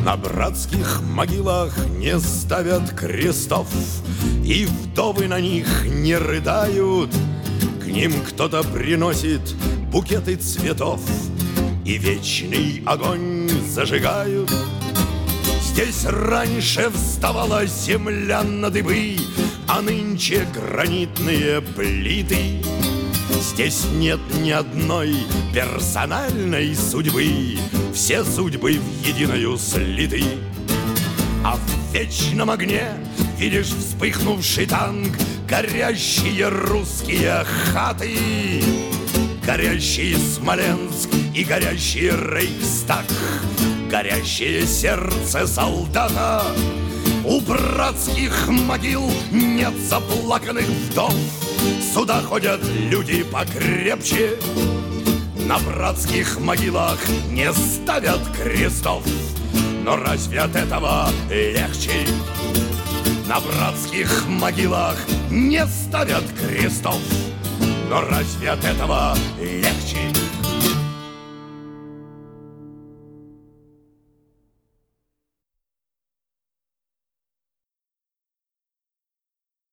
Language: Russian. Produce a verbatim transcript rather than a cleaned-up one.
На братских могилах не ставят крестов, и вдовы на них не рыдают. К ним кто-то приносит букеты цветов, и вечный огонь зажигают. Здесь раньше вставала земля на дыбы, а нынче гранитные плиты. Здесь нет ни одной персональной судьбы, все судьбы в единую слиты. А в вечном огне видишь вспыхнувший танк, горящие русские хаты, горящий Смоленск и горящий Рейхстаг, горящее сердце солдата. У братских могил нет заплаканных вдов, сюда ходят люди покрепче. На братских могилах не ставят крестов, но разве от этого легче? На братских могилах не ставят крестов, но разве от этого легче?